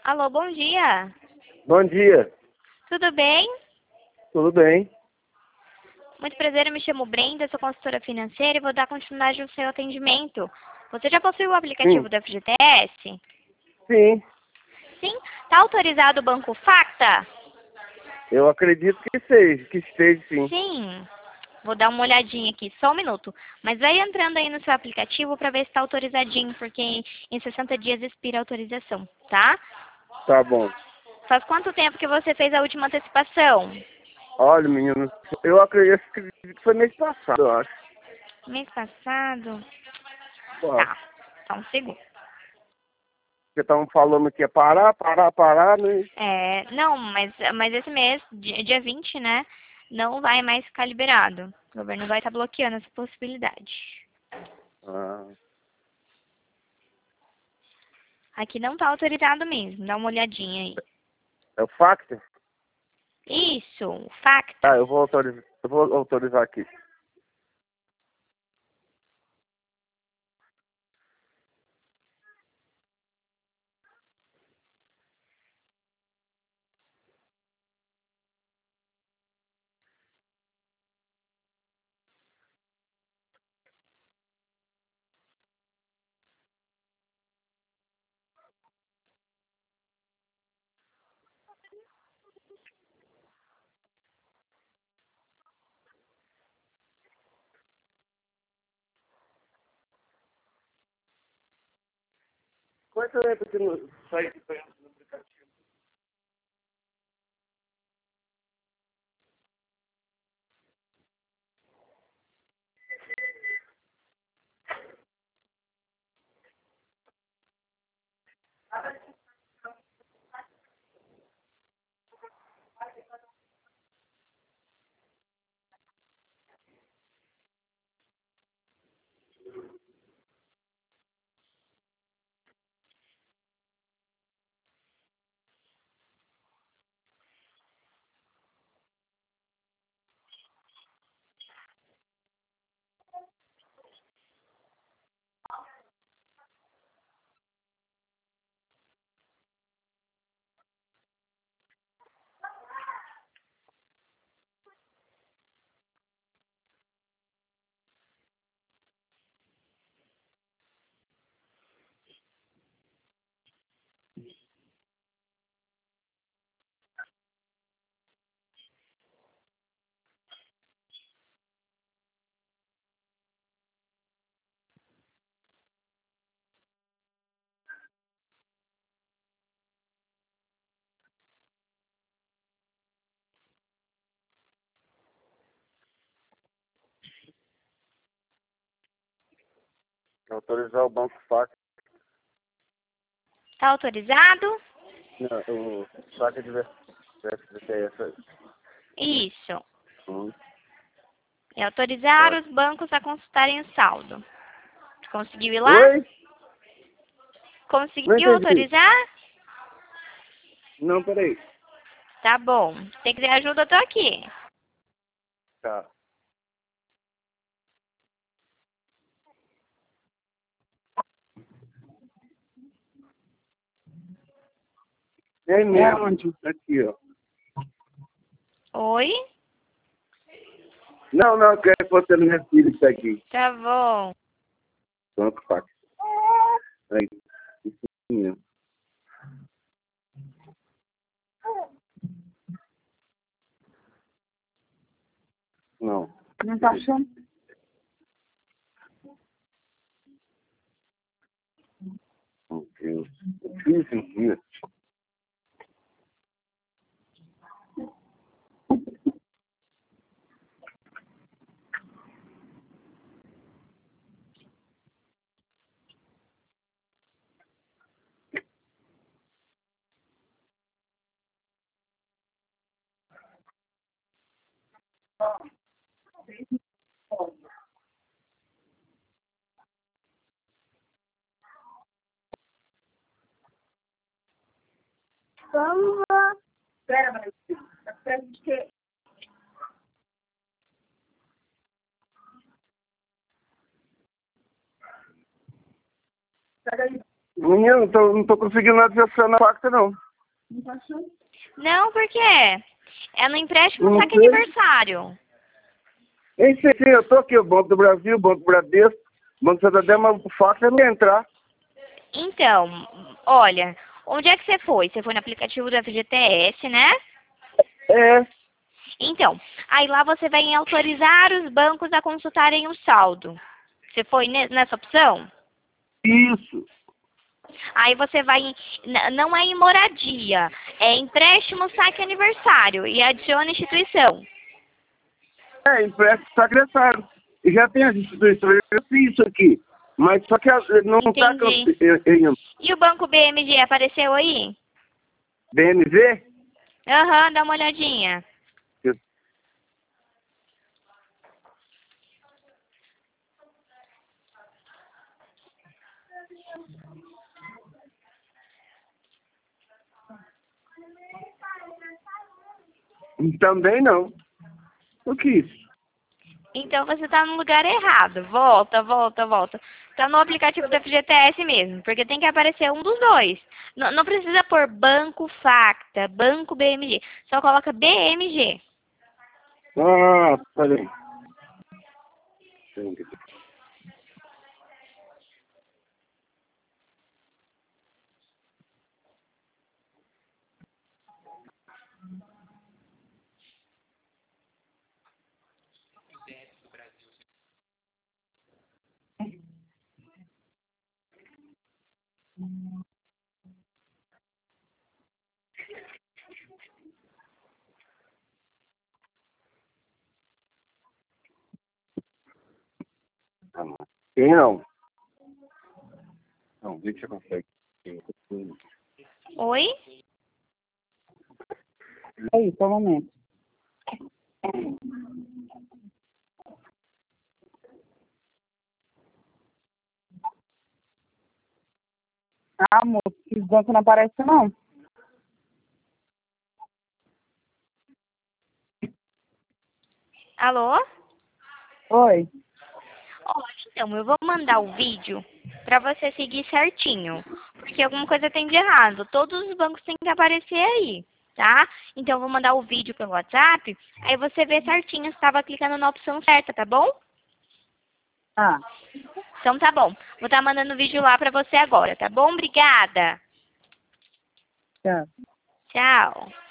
Alô, bom dia. Bom dia, Tudo bem? tudo bem? Muito prazer, eu me chamo Brenda, sou consultora financeira e vou dar continuidade ao seu atendimento. Você já possui o aplicativo Sim, do FGTS? sim, Sim? Está autorizado o Banco Facta? eu acredito que seja, que esteja sim. Sim. Vou dar uma olhadinha aqui, só um minuto. Mas vai entrando aí no seu aplicativo para ver se está autorizadinho, porque em 60 dias expira a autorização, tá? Tá bom. Faz quanto tempo que você fez a última antecipação? Olha, menino, eu acredito que foi mês passado, eu acho. Mês passado? Ó, Tá, só um segundo. porque estavam falando que ia parar, né? Não, mas esse mês, dia 20, né, não vai mais ficar liberado. O governo vai estar bloqueando essa possibilidade. Ah, Aqui não está autorizado mesmo, dá uma olhadinha aí. é o Factor? Isso, Facta. Ah, eu vou autorizar aqui. Quanto tempo que não sai de pé? Autorizar o Banco Factor. Tá autorizado? Não, o Factor de FGTS. Isso. Hum, É autorizar tá. os bancos a consultarem o saldo. Conseguiu ir lá? Oi? Não Conseguiu entendi. autorizar? Não, peraí. Tá bom. Se quiser ajuda, eu tô aqui. Tá. É mesmo, aqui, ó. Oi? Não, eu quero que você não retire isso aqui. Tá bom. Banco Factor. Aí, isso mesmo. Não. Não tá achando? Meu Deus. Difícil aqui. Vamos. Espera, Brasil. Espera de quê? Pega aí. Menina, não tô conseguindo acessar na pacta, não. Não tá achando? Não, por quê? É no empréstimo Não saque sei. aniversário. Esse aqui, eu tô aqui, o Banco do Brasil, Banco Bradesco, Banco Santander, mas o fato é me entrar. Então, olha, onde é que você foi? Você foi no aplicativo do FGTS, né? É, Então, aí lá você vai em autorizar os bancos a consultarem o saldo. Você foi nessa opção? isso. Aí você vai em, não é em moradia, é empréstimo saque aniversário e adiciona instituição. É, empréstimo secretário. E já tem as instituições, eu fiz isso aqui. Mas só que não tá Entendi. em E o banco BMG apareceu aí? BMV. Aham, dá uma olhadinha. Também não. O que é isso? Então você tá no lugar errado. Volta, volta, volta. Tá no aplicativo do FGTS mesmo, porque tem que aparecer um dos dois. Não precisa pôr Banco Facta, Banco BMG. Só coloca BMG. Ah, peraí. Tem não. Não, vê que você consegue. Oi? Aí, só um momento. Ah, moço, esses bancos não aparecem, não. Alô? Oi. Olha, então, eu vou mandar o vídeo pra você seguir certinho. Porque alguma coisa tem de errado. Todos os bancos têm que aparecer aí, tá? Então, eu vou mandar o vídeo pelo WhatsApp. Aí você vê certinho se estava clicando na opção certa, tá bom? Ah, Então, tá bom. Vou estar mandando o vídeo lá pra você agora, tá bom? Obrigada. tá. Tchau.